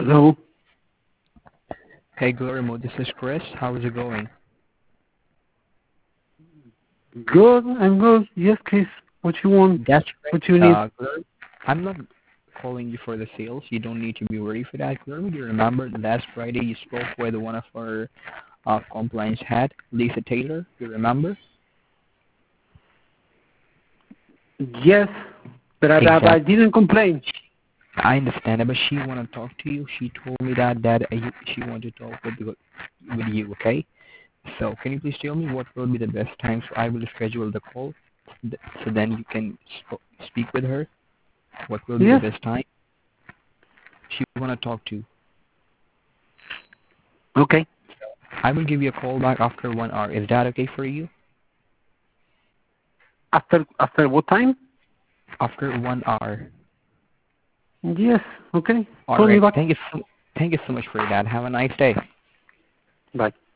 Hello. Hey Guillermo, this is Chris. How is it going? Good. I'm good. Yes, Chris. What you want? That's What you need? right. Guillermo, I'm not calling you for the sales. You don't need to be worried for that. Guillermo, do you remember last Friday you spoke with one of our compliance head, Lisa Taylor? You remember? Yes, but I Exactly. didn't complain. I understand, but she want to talk to you. She told me that she wanted to talk with you. Okay. So can you please tell me what will be the best time so I will schedule the call so then you can speak with her? What will be the Yes. best time? She want to talk to you. Okay. I will give you a call back after 1 hour. Is that okay for you? After what time? After 1 hour. Yes. Okay. All Call me right. back. Thank you so much for that. Have a nice day. Bye.